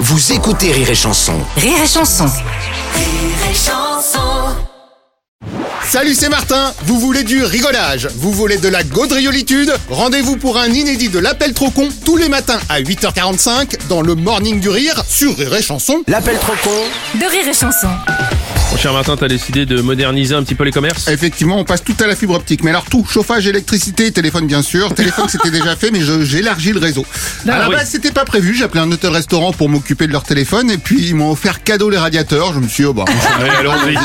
Vous écoutez Rire et Chanson. Rire et Chanson. Rire et Chanson. Salut, c'est Martin. Vous voulez du rigolage, vous voulez de la gaudriolitude? Rendez-vous pour un inédit de l'appel trop con tous les matins à 8h45 dans le Morning du Rire sur Rire et Chanson. L'appel trop con De Rire et Chanson. Mon cher Martin, t'as décidé de moderniser un petit peu les commerces? Effectivement, on passe tout à la fibre optique. Mais alors tout, chauffage, électricité, téléphone bien sûr. Téléphone c'était déjà fait, mais j'élargis le réseau. À la base, c'était pas prévu. J'ai appelé un hôtel-restaurant pour m'occuper de leur téléphone et puis ils m'ont offert cadeau les radiateurs. Je me suis dit, Allez, allons-y.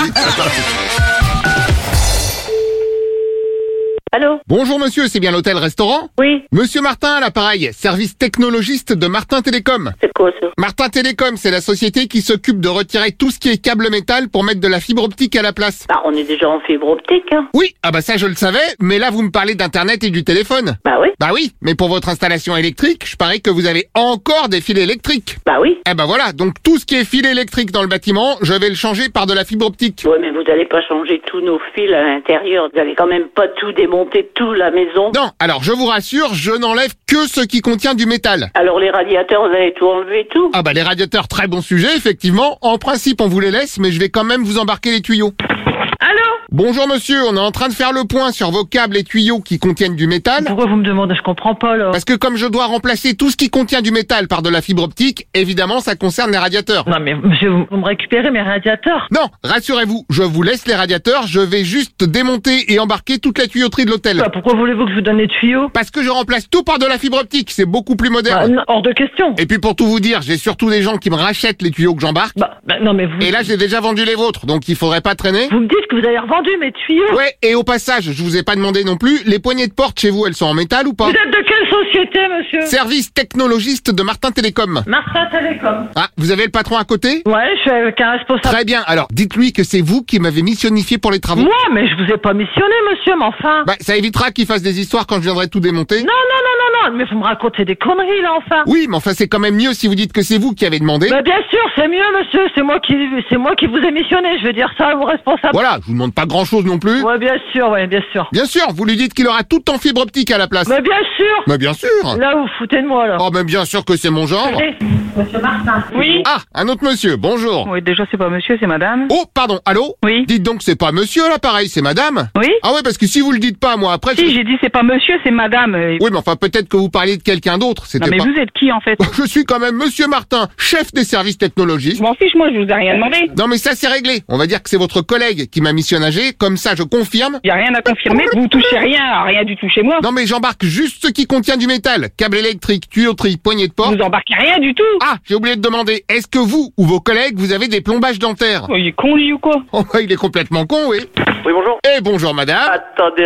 Allô? Bonjour monsieur, c'est bien l'hôtel-restaurant? Oui, Monsieur Martin à l'appareil, service technologiste de Martin Télécom. c'est quoi ça? Martin Télécom, c'est la société qui s'occupe de retirer tout ce qui est câble métal pour mettre de la fibre optique à la place. Bah, on est déjà en fibre optique, hein. Oui, ça je le savais, mais là vous me parlez d'internet et du téléphone. Bah oui, Bah oui, mais pour votre installation électrique, je parie que vous avez encore des fils électriques. bah oui. Voilà, donc tout ce qui est fil électrique dans le bâtiment, je vais le changer par de la fibre optique. Ouais, mais vous allez pas changer tous nos fils à l'intérieur. Vous allez quand même pas tout démonter, tout la maison. Non, alors je vous rassure, je n'enlève que ce qui contient du métal. Alors les radiateurs, vous allez tout enlever, tout? Les radiateurs, très bon sujet, effectivement. En principe, on vous les laisse, mais je vais quand même vous embarquer les tuyaux. Allô? Bonjour monsieur, on est en train de faire le point sur vos câbles et tuyaux qui contiennent du métal. Pourquoi vous me demandez? Je comprends pas, là. Parce que comme je dois remplacer tout ce qui contient du métal par de la fibre optique, évidemment ça concerne les radiateurs. Non, mais monsieur, vous me récupérez mes radiateurs? Non, rassurez-vous, je vous laisse les radiateurs, je vais juste démonter et embarquer toute la tuyauterie de l'hôtel. Bah, pourquoi voulez-vous que je vous donne les tuyaux? Parce que je remplace tout par de la fibre optique, c'est beaucoup plus moderne. Non, hors de question. Et puis pour tout vous dire, j'ai surtout des gens qui me rachètent les tuyaux que j'embarque. Non, mais vous... Et là j'ai déjà vendu les vôtres, donc il faudrait pas traîner. Vous me dites que vous avez revendu mes tuyaux? Ouais, et au passage, je vous ai pas demandé non plus, les poignées de porte chez vous, elles sont en métal ou pas? Vous êtes de quelle société, monsieur? Service technologiste de Martin Télécom. Martin Télécom. Ah, vous avez le patron à côté? Ouais, je suis avec un responsable. Très bien, alors dites-lui que c'est vous qui m'avez missionnifié pour les travaux. Moi, mais je vous ai pas missionné, monsieur, mais enfin. Ça évitera qu'il fasse des histoires quand je viendrai tout démonter. Non, mais vous me racontez des conneries, là, enfin. Oui, mais enfin c'est quand même mieux si vous dites que c'est vous qui avez demandé. Bah, bien sûr, c'est mieux, monsieur, c'est moi qui vous ai missionné, je veux dire ça à vos responsables. Voilà, je vous demande pas grand-chose non plus. Ouais, bien sûr, bien sûr. Bien sûr, vous lui dites qu'il aura tout en fibre optique à la place. Mais bien sûr. Mais bien sûr. Là, vous foutez de moi, là. Mais bien sûr que c'est mon genre. Allez, monsieur Martin. Oui. Ah, un autre monsieur, bonjour. Oui, déjà, c'est pas monsieur, c'est madame. Oh, pardon, allô? Oui. Dites donc, c'est pas monsieur à l'appareil, c'est madame? Oui. Ah ouais, parce que si vous le dites pas, moi, après... Si, j'ai dit c'est pas monsieur, c'est madame. Oui, mais enfin, peut-être que vous parliez de quelqu'un d'autre, c'était Non, mais pas... vous êtes qui, en fait? Je suis quand même monsieur Martin, chef des services technologiques. Je m'en fiche, moi, je vous ai rien demandé. Non, mais ça, c'est réglé. On va dire que c'est votre collègue qui m'a missionné, comme ça, je confirme. Y a rien à confirmer, vous touchez rien du tout chez moi. Non, mais j'embarque juste ce qui contient du métal. Câble électrique, tuyauterie, poignée de porte. Vous embarquez rien du tout. Ah, j'ai oublié de demander, est-ce que vous ou vos collègues, vous avez des plombages dentaires? Oh, il est con, lui, ou quoi? Il est complètement con, oui. Oui, bonjour. Eh, bonjour, madame. Attendez.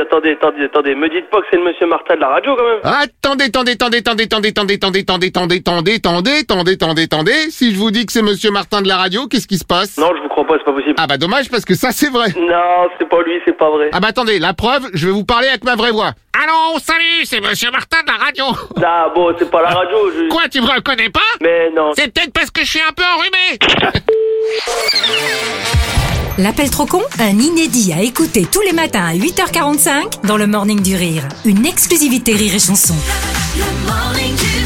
Me dites pas que c'est le monsieur Martin de la radio, quand même. Attendez. Si je vous dis que c'est monsieur Martin de la radio, qu'est-ce qui se passe? Non, je vous crois pas, c'est pas possible. Dommage, parce que ça, c'est vrai. Non, c'est pas lui, c'est pas vrai. Attendez, la preuve, je vais vous parler avec ma vraie voix. Allô, salut, c'est monsieur Martin de la radio. Ah bon, c'est pas la radio, Quoi, tu me reconnais pas? Mais non. C'est peut-être parce que je suis un peu enrhumé. L'appel trop con, un inédit à écouter tous les matins à 8h45 dans le Morning du Rire. Une exclusivité Rire et Chanson. Le Morning du